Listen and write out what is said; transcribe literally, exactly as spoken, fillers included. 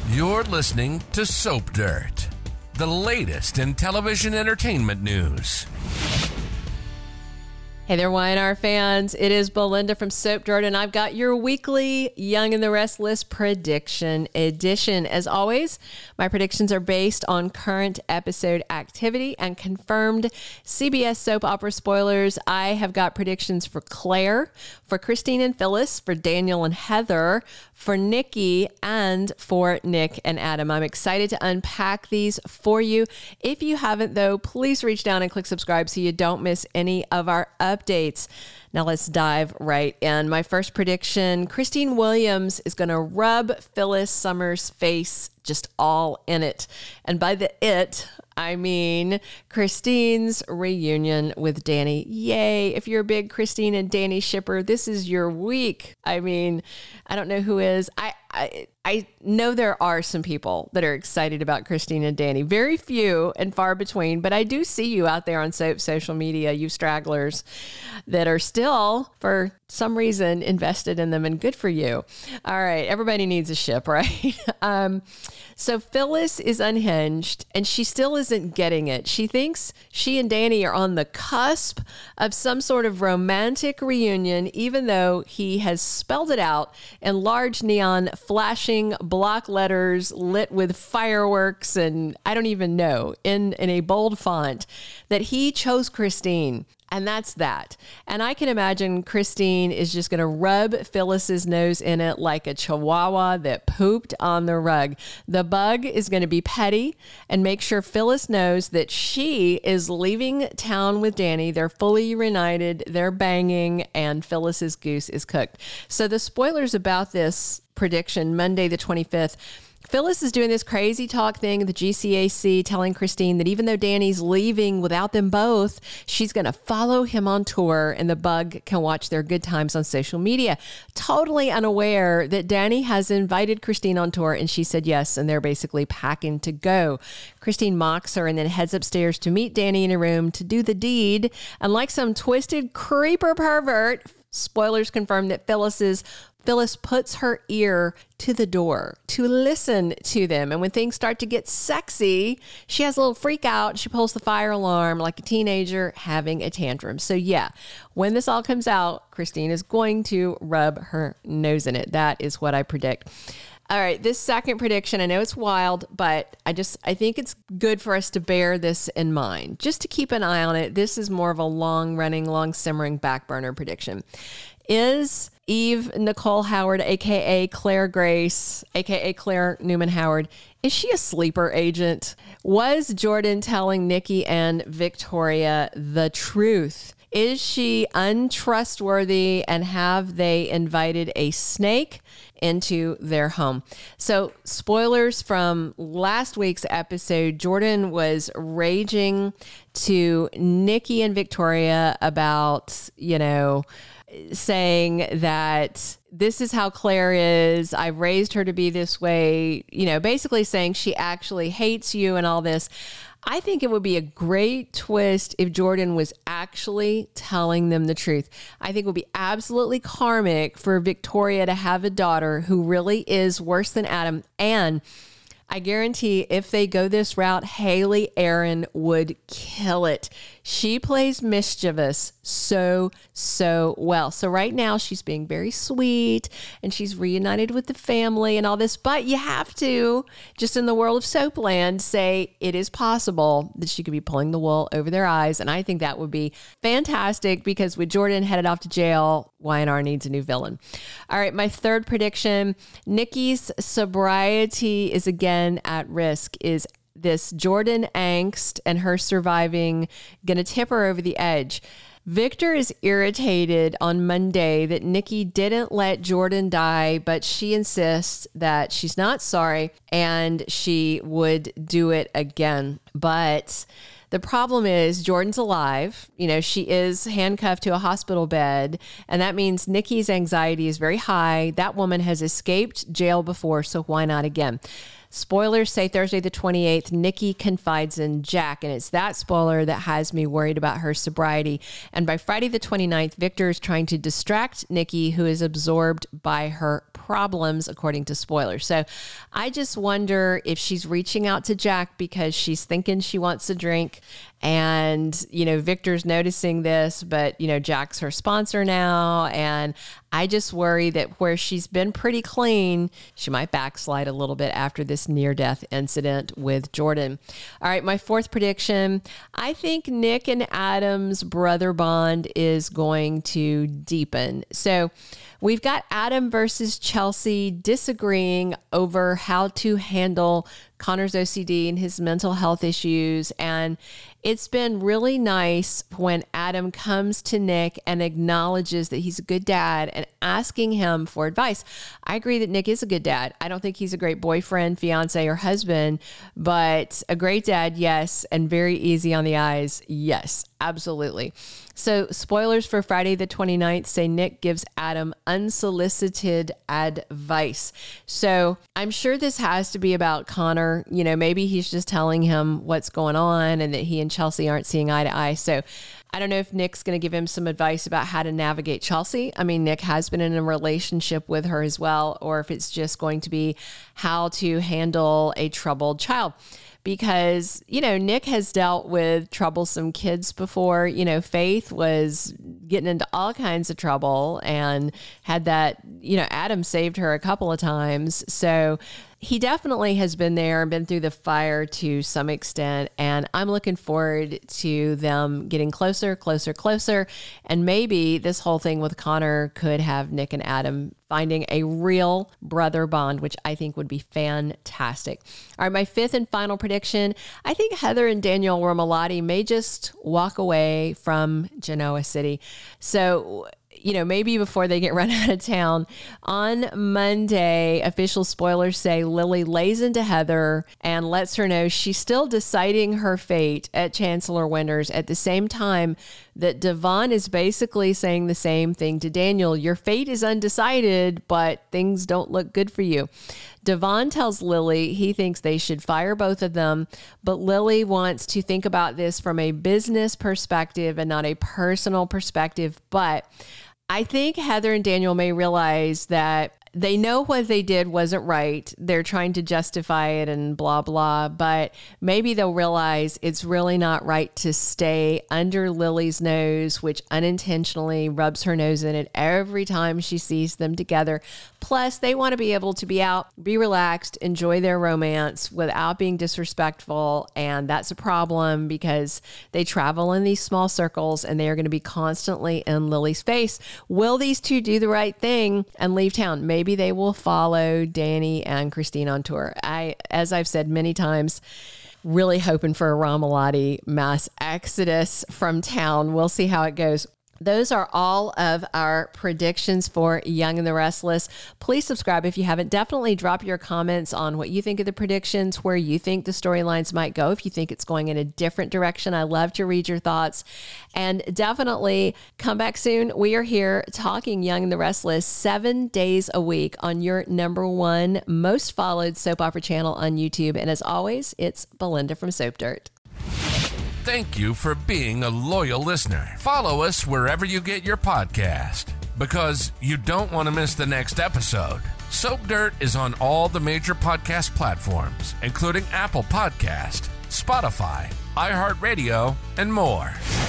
You're listening to Soap Dirt, the latest in television entertainment news. Hey there, Y and R fans. It is Belinda from Soap Dirt, and I've got your weekly Young and the Restless prediction edition. As always, my predictions are based on current episode activity and confirmed C B S soap opera spoilers. I have got predictions for Claire, for Christine and Phyllis, for Daniel and Heather, for Nikki, and for Nick and Adam. I'm excited to unpack these for you. If you haven't, though, please reach down and click subscribe so you don't miss any of our updates. Now let's dive right in. My first prediction, Christine Williams is going to rub Phyllis Summers' face just all in it. And by the it, I mean Christine's reunion with Danny. Yay. If you're a big Christine and Danny shipper, this is your week. I mean, I don't know who is. I, I, I know there are some people that are excited about Christine and Danny. Very few and far between, but I do see you out there on soap social media, you stragglers that are still, for some reason, invested in them, and good for you. All right. Everybody needs a ship, right? um, so Phyllis is unhinged and she still isn't getting it. She thinks she and Danny are on the cusp of some sort of romantic reunion, even though he has spelled it out in large neon flashing block letters lit with fireworks and I don't even know, in, in a bold font, that he chose Christine. And that's that. And I can imagine Christine is just going to rub Phyllis's nose in it like a chihuahua that pooped on the rug. The bug is going to be petty and make sure Phyllis knows that she is leaving town with Danny. They're fully reunited, they're banging, and Phyllis's goose is cooked. So the spoilers about this prediction, Monday the twenty-fifth, Phyllis is doing this crazy talk thing at the G C A C, telling Christine that even though Danny's leaving without them both, she's going to follow him on tour and the bug can watch their good times on social media. Totally unaware that Danny has invited Christine on tour and she said yes, and they're basically packing to go. Christine mocks her and then heads upstairs to meet Danny in a room to do the deed. And like some twisted creeper pervert, spoilers confirm that Phyllis's Phyllis puts her ear to the door to listen to them. And when things start to get sexy, she has a little freak out. She pulls the fire alarm like a teenager having a tantrum. So yeah, when this all comes out, Christine is going to rub her nose in it. That is what I predict. All right, this second prediction, I know it's wild, but I just, I think it's good for us to bear this in mind, just to keep an eye on it. This is more of a long running, long simmering back burner prediction. Is Eve Nicole Howard, a k a. Claire Grace, a k a. Claire Newman Howard, is she a sleeper agent? Was Jordan telling Nikki and Victoria the truth? Is she untrustworthy, and have they invited a snake into their home? So spoilers from last week's episode, Jordan was raging to Nikki and Victoria about, you know, saying that this is how Claire is. I've raised her to be this way, you know, basically saying she actually hates you and all this. I think it would be a great twist if Jordan was actually telling them the truth. I think it would be absolutely karmic for Victoria to have a daughter who really is worse than Adam. And I guarantee if they go this route, Haley Aaron would kill it. She plays mischievous so, so well. So right now she's being very sweet and she's reunited with the family and all this, but you have to, just in the world of Soapland, say it is possible that she could be pulling the wool over their eyes. And I think that would be fantastic because with Jordan headed off to jail, Y and R needs a new villain. All right, my third prediction, Nikki's sobriety is again at risk. Is this Jordan angst and her surviving going to tip her over the edge? Victor is irritated on Monday that Nikki didn't let Jordan die, but she insists that she's not sorry and she would do it again. But the problem is Jordan's alive. You know, she is handcuffed to a hospital bed, and that means Nikki's anxiety is very high. That woman has escaped jail before, so why not again? Spoilers say Thursday the twenty-eighth, Nikki confides in Jack, and it's that spoiler that has me worried about her sobriety. And by Friday the twenty-ninth, Victor is trying to distract Nikki, who is absorbed by her problems, according to spoilers. So I just wonder if she's reaching out to Jack because she's thinking she wants a drink. And, you know, Victor's noticing this, but, you know, Jack's her sponsor now. And I just worry that where she's been pretty clean, she might backslide a little bit after this near-death incident with Jordan. All right, my fourth prediction. I think Nick and Adam's brother bond is going to deepen. So we've got Adam versus Chelsea disagreeing over how to handle Connor's O C D and his mental health issues. And it's been really nice when Adam comes to Nick and acknowledges that he's a good dad and asking him for advice. I agree that Nick is a good dad. I don't think he's a great boyfriend, fiance, or husband, but a great dad, yes. And very easy on the eyes, yes, absolutely. So spoilers for Friday the twenty-ninth say Nick gives Adam unsolicited advice. So I'm sure this has to be about Connor. You know, maybe he's just telling him what's going on and that he and Chelsea aren't seeing eye to eye. So I don't know if Nick's going to give him some advice about how to navigate Chelsea. I mean, Nick has been in a relationship with her as well, or if it's just going to be how to handle a troubled child. Because, you know, Nick has dealt with troublesome kids before. You know, Faith was getting into all kinds of trouble and had that, you know, Adam saved her a couple of times. So he definitely has been there and been through the fire to some extent. And I'm looking forward to them getting closer, closer, closer. And maybe this whole thing with Connor could have Nick and Adam finding a real brother bond, which I think would be fantastic. All right, my fifth and final prediction. I think Heather and Daniel Romalotti may just walk away from Genoa City. So, you know, maybe before they get run out of town. On Monday, official spoilers say Lily lays into Heather and lets her know she's still deciding her fate at Chancellor Winters at the same time that Devon is basically saying the same thing to Daniel. Your fate is undecided, but things don't look good for you. Devon tells Lily he thinks they should fire both of them, but Lily wants to think about this from a business perspective and not a personal perspective. But I think Heather and Daniel may realize that they know what they did wasn't right. They're trying to justify it and blah, blah, but maybe they'll realize it's really not right to stay under Lily's nose, which unintentionally rubs her nose in it every time she sees them together. Plus, they want to be able to be out, be relaxed, enjoy their romance without being disrespectful. And that's a problem because they travel in these small circles and they are going to be constantly in Lily's face. Will these two do the right thing and leave town? Maybe Maybe they will follow Danny and Christine on tour. I, as I've said many times, really hoping for a Romalotti mass exodus from town. We'll see how it goes. Those are all of our predictions for Young and the Restless. Please subscribe if you haven't. Definitely drop your comments on what you think of the predictions, where you think the storylines might go, if you think it's going in a different direction. I love to read your thoughts. And definitely come back soon. We are here talking Young and the Restless seven days a week on your number one most followed soap opera channel on YouTube. And as always, it's Belinda from Soap Dirt. Thank you for being a loyal listener. Follow us wherever you get your podcast, because you don't want to miss the next episode. Soap Dirt is on all the major podcast platforms, including Apple Podcast, Spotify, iHeartRadio, and more.